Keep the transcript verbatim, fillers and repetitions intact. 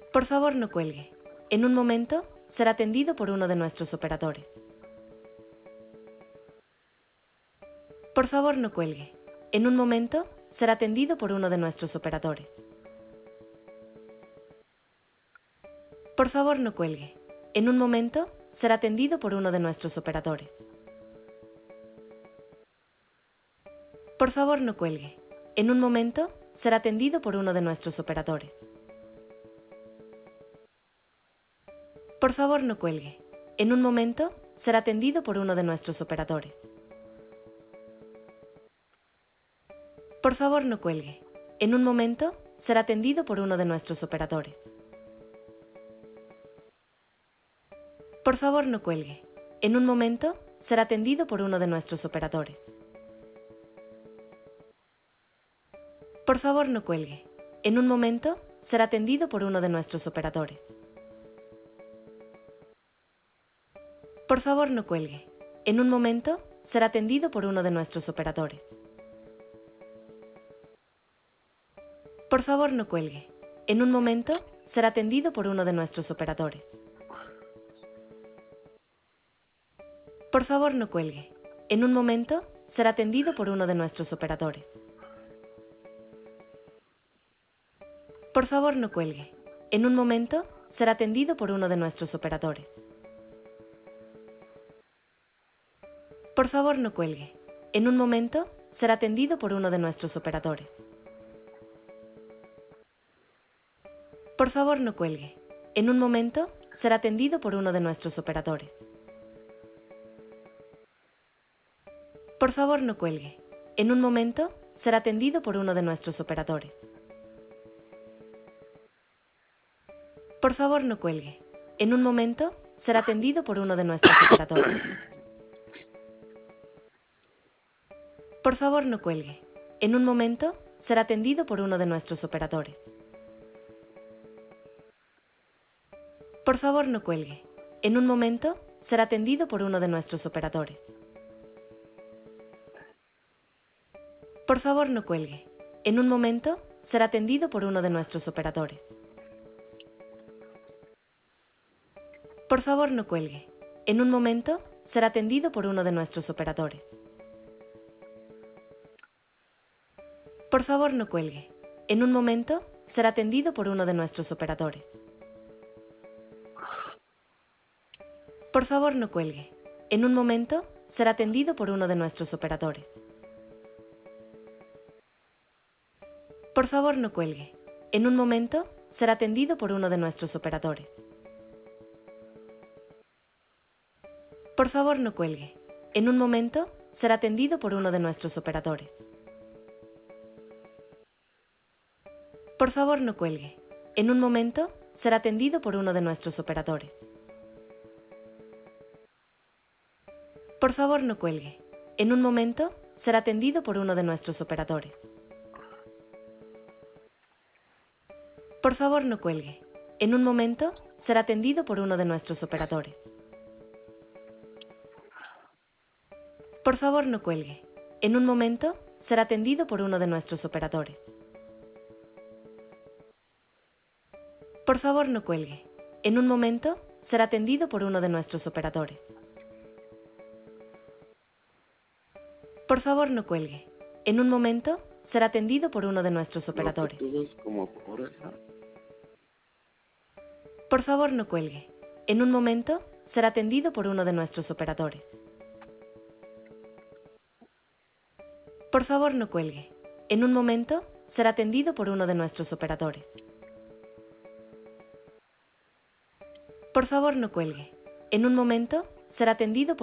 Por favor, no cuelgue. En un momento, será atendido por uno de nuestros operadores. Por favor, no cuelgue. En un momento, será atendido por uno de nuestros operadores. Por favor, no cuelgue. En un momento, será atendido por uno de nuestros operadores. Por favor, no cuelgue. En un momento, será atendido por uno de nuestros operadores. Por favor, no cuelgue. En un momento, será atendido por uno de nuestros operadores. Por favor, no cuelgue. En un momento, será atendido por uno de nuestros operadores. Por favor, no cuelgue. En un momento, será atendido por uno de nuestros operadores. Por favor, no cuelgue. En un momento, será atendido por uno de nuestros operadores. Por favor, no cuelgue. En un momento, será atendido por uno de nuestros operadores. Por favor, no cuelgue. En un momento, será atendido por uno de nuestros operadores. Por favor, no cuelgue. En un momento, será atendido por uno de nuestros operadores. Por favor, no cuelgue. En un momento, será atendido por uno de nuestros operadores. Por favor, no cuelgue. En un momento, será atendido por uno de nuestros operadores. Por favor, no cuelgue. En un momento, será atendido por uno de nuestros operadores. Por favor, no cuelgue. En un momento, será atendido por uno de nuestros operadores. Por favor, no cuelgue. En un momento, será atendido por uno de nuestros operadores. Por favor, no cuelgue. En un momento, será atendido por uno de nuestros operadores. Por favor, no cuelgue. En un momento, será atendido por uno de nuestros operadores. Por favor, no cuelgue. En un momento, será atendido por uno de nuestros operadores. Por favor, no cuelgue. En un momento, será atendido por uno de nuestros operadores. Por favor, no cuelgue. En un momento, será atendido por uno de nuestros operadores. Por favor, no cuelgue. En un momento, será atendido por uno de nuestros operadores. Por favor, no cuelgue. En un momento, será atendido por uno de nuestros operadores. Por favor, no cuelgue. En un momento, será atendido por uno de nuestros operadores. Por favor, no cuelgue. En un momento, será atendido por uno de nuestros operadores. Por favor, no cuelgue. En un momento, será atendido por uno de nuestros operadores. Por favor, no cuelgue. En un momento, será atendido por uno de nuestros operadores. Por favor, no cuelgue. En un momento, será atendido por uno de nuestros operadores. Por favor, no cuelgue. En un momento, será atendido por uno de nuestros operadores. Por favor, no cuelgue. En un momento, será atendido por uno de nuestros operadores. Lo que tú ves como pobreza. Por favor, no cuelgue. En un momento, será atendido por uno de nuestros operadores. Por favor, no cuelgue. En un momento, será atendido por uno de nuestros operadores. Por favor, no cuelgue. En un momento, será atendido por